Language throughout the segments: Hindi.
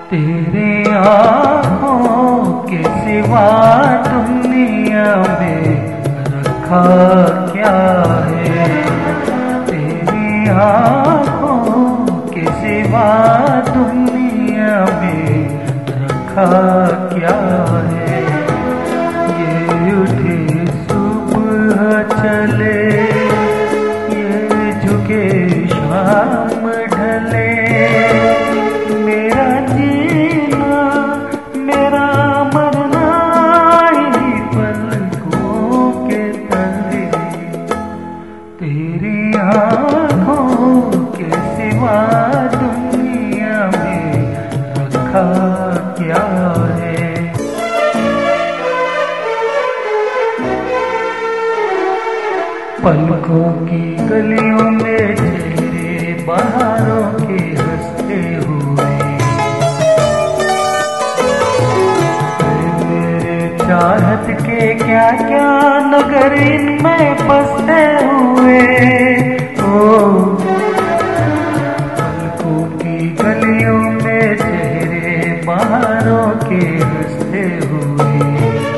तेरे आँखों के सिवा दुनिया में रखा क्या है। तेरी आँखों के सिवा दुनिया में रखा क्या है। ये उठे सुबह चले, ये झुके शाम ढले, मेरा जीना मेरा मरना इन्हीं पलकों के तले। तेरी आँखों के सिवा दुनिया में रखा क्या है। पलकों की गलियों में चेहरे बहारों के हंसते हुए, मेरे चाहत के क्या क्या नगर इनमें बसते हुए। पलकों की गलियों में चेहरे बहारों के हंसते हुए,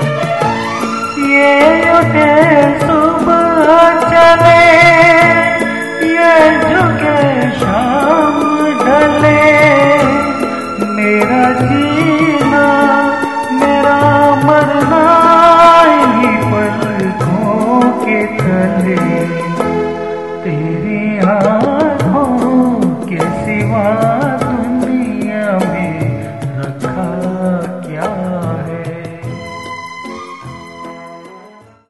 ये उठे सुबह चले, ये झुके शाम ढले, मेरा जीना मेरा मरना इन्हीं पलकों के तले। तेरी